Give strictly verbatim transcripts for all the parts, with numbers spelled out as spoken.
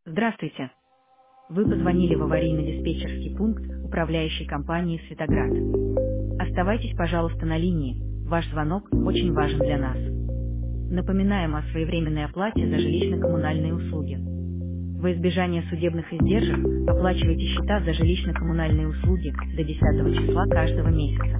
Здравствуйте. Вы позвонили в аварийно-диспетчерский пункт управляющей компании «Светоград». Оставайтесь, пожалуйста, на линии. Ваш звонок очень важен для нас. Напоминаем о своевременной оплате за жилищно-коммунальные услуги. Во избежание судебных издержек оплачивайте счета за жилищно-коммунальные услуги до десятого числа каждого месяца.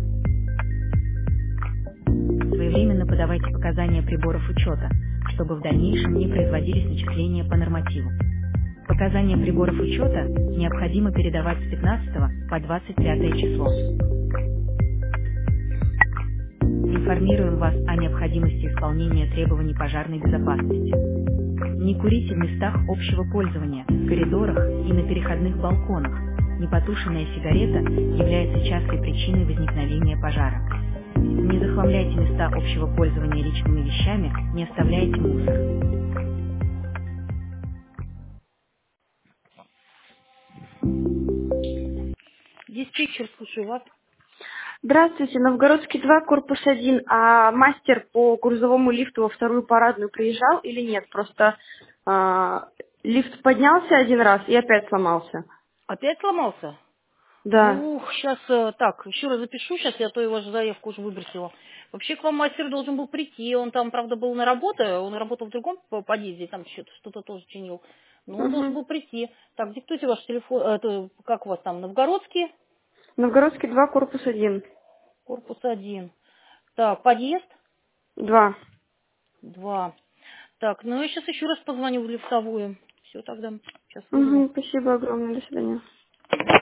Своевременно подавайте показания приборов учета, чтобы в дальнейшем не производились начисления по нормативу. Показания приборов учета необходимо передавать с пятнадцатого по двадцать пятое число. Информируем вас о необходимости исполнения требований пожарной безопасности. Не курите в местах общего пользования, в коридорах и на переходных балконах. Непотушенная сигарета является частой причиной возникновения пожара. Не захламляйте места общего пользования личными вещами, не оставляйте мусор. Диспетчер, слушаю вас. Здравствуйте, Новгородский два, корпус один. А мастер по грузовому лифту во вторую парадную приезжал или нет? Просто а, лифт поднялся один раз и опять сломался. Опять сломался? Да. Ну, сейчас, так, еще раз запишу, сейчас я то его же заявку уже выбросила. Вообще к вам мастер должен был прийти, он там, правда, был на работе, он работал в другом по- подъезде, там что-то что-то тоже чинил. Но он должен Угу. был прийти. Так, диктуйте ваш телефон, э, это, как у вас там, Новгородский, Новгородский два, корпус один. корпус один. Так, подъезд Два. два. Так, ну я сейчас еще раз позвоню в лифтовую. Все тогда, сейчас вызову. Угу, спасибо огромное, до свидания.